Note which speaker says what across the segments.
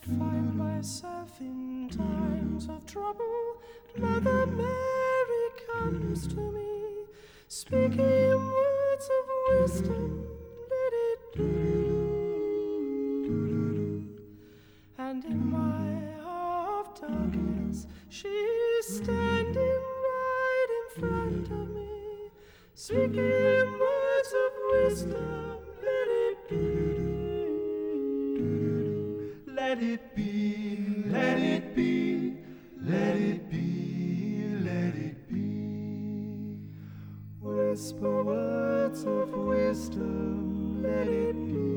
Speaker 1: find myself in times of trouble, Mother Mary comes to me, speaking words of wisdom, let it be. And in my hour of darkness, she's standing right in front of me, speaking words of wisdom, let it be. Let it be, let it be, let it be, let it be. Whisper words of wisdom, let it be.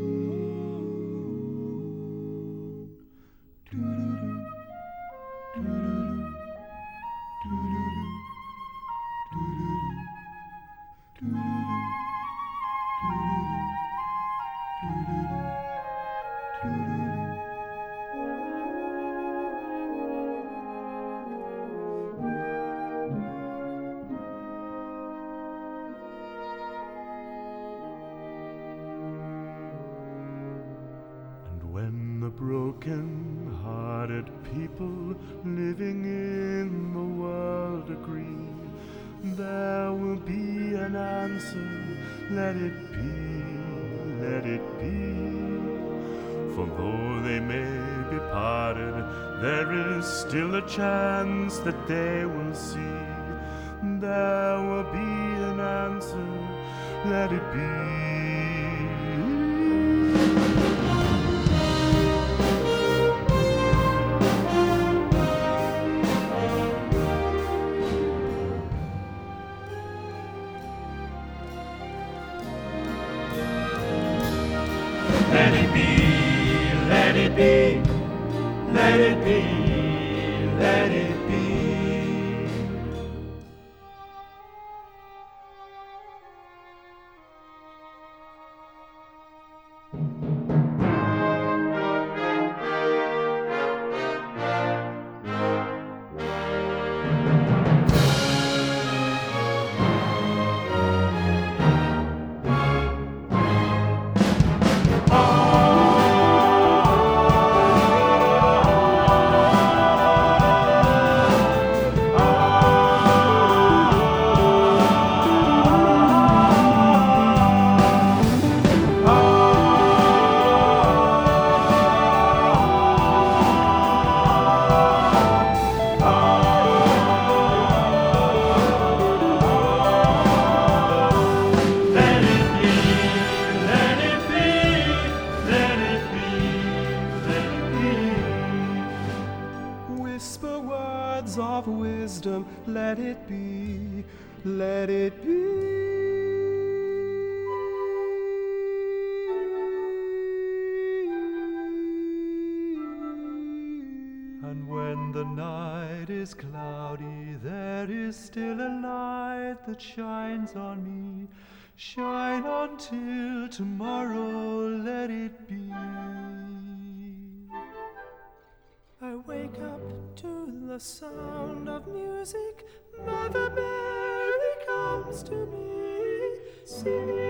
Speaker 1: When the broken-hearted people living in the world agree, there will be an answer, let it be, let it be. For though they may be parted, there is still a chance that they will see. There will be an answer, let it be. Let it be, let it be, let it be, let it be. Whisper words of wisdom, let it be, let it be. And when the night is cloudy, there is still a light that shines on me. Shine until tomorrow, let it be. I wake up to the sound of music. Mother Mary comes to me, singing